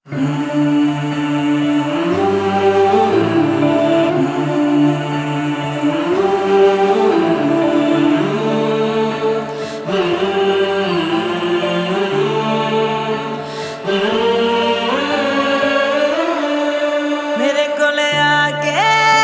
मेरे कोले आके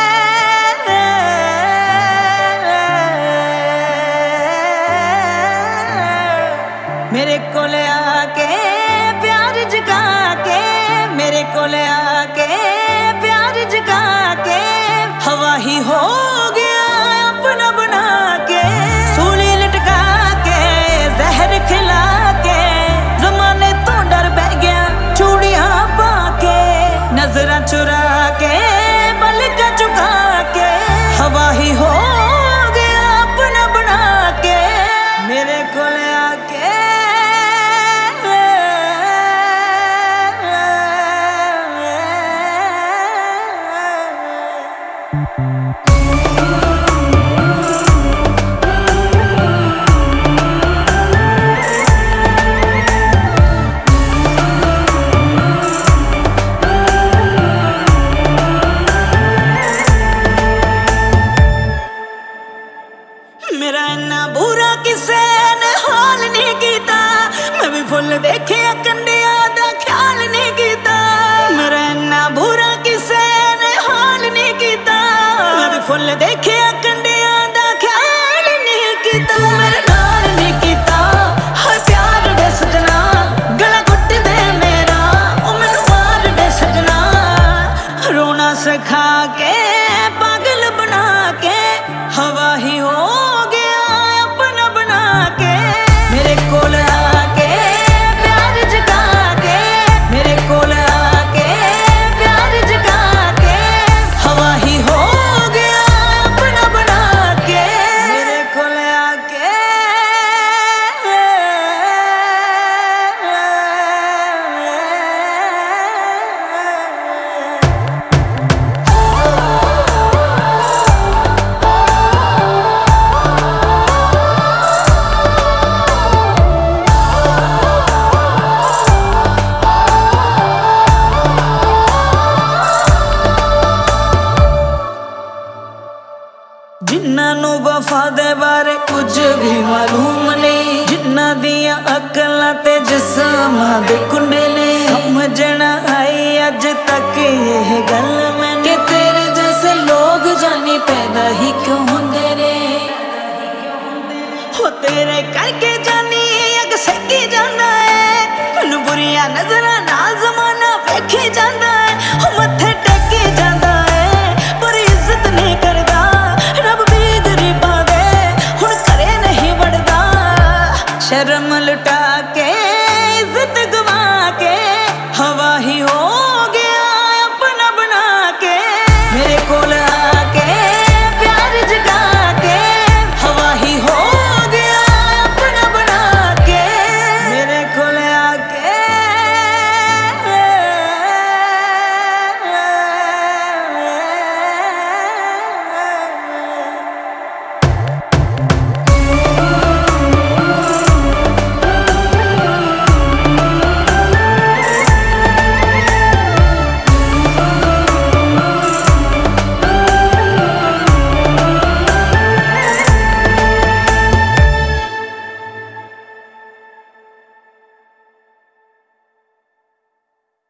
मेरे कोले आके प्यार जगा के मेरे कोले आके प्यार जगा के हवा ही हो गया अपना बना के सूली लटका के जहर खिला के जमाने तो डर बह गया चूड़ियां पाके नजरा चुरा के पलक चुका के हवा ही हो गया अपना बना के मेरे कोले आके मेरा इन्ना बुरा किसे ने हाल नहीं कीता मैं भी फुल देखे कंडिया दा ख्याल नहीं कीता मेरा इन्ना बुरा किसे ने हाल नहीं कीता मैं भी फुल देखे कंडिया दा ख्याल नहीं कीता तू मेरे नाल नहीं कीता हर प्यार दे सजना गला घुट दे मेरा ओ मैनू मार दे सजना रोना सिखा के पागल बना के हवा ही हो मेरे कोल आके प्यार जगा के मेरे कोल आके प्यार जगा के हवा ही हो गया अपना बना के मेरे कोल आके जिन्ना नू वफा दे बारे कुछ भी मालूम नहीं जिन्ना दिया अकलां ते जिस्मां दे कुंडले समझना आई अज तक यह गल मैंने कि तेरे जैसे लोग जानी पैदा ही क्यों होंदे रे हो तेरे करके जानी अग सकी जांदा है मैनू बुरिया नजरां नाल जमाना वेखी जांदा